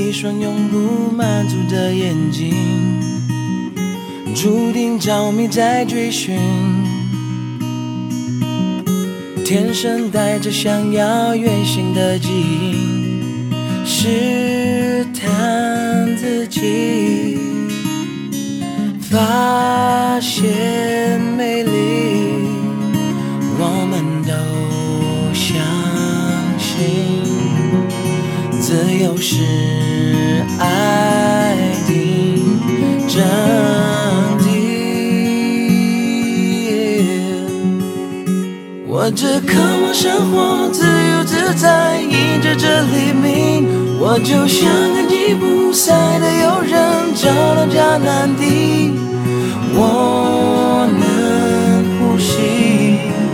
一双永不满足的眼睛，注定着迷在追寻，天生带着想要远行的基因，试探自己，发现美丽，我们都相信自由是爱的真谛。我只渴望生活自由自在，迎着这黎明，我就像个吉普赛的游人，找到迦南地，我能呼吸。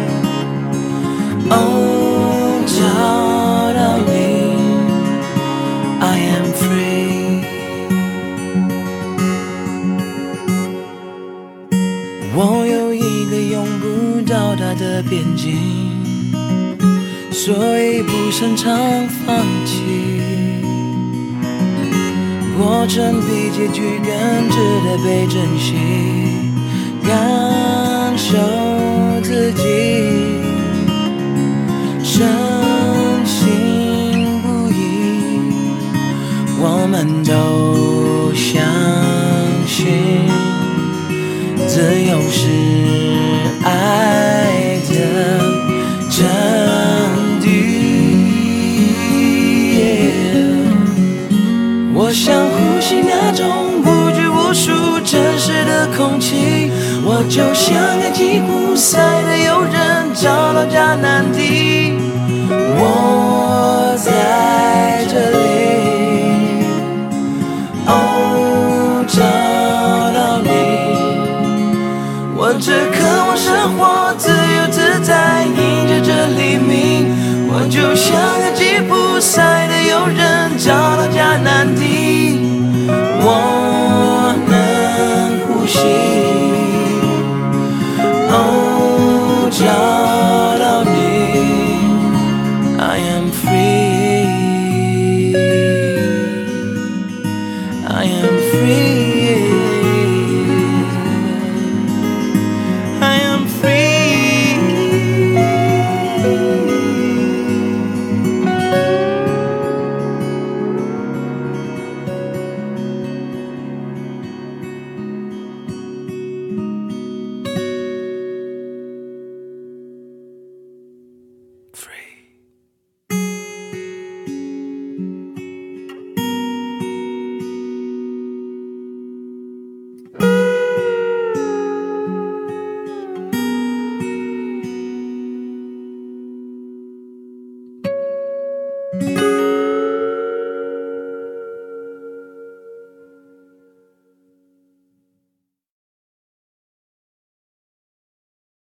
哦，找到你 I am free。 我有一个永不到达的边境，所以不擅长放弃，过程比结局更值得被珍惜，感受自己深信不疑，我们都相信自由是爱的真谛。我想呼吸那种不拘无束真实的空气，我就像个吉普赛的游人，找到迦南地，我在这里，哦，找到你。我只渴望生活自由自在，迎着这黎明，我就像个吉普赛的游人，找到迦南地，我能呼吸。哦，找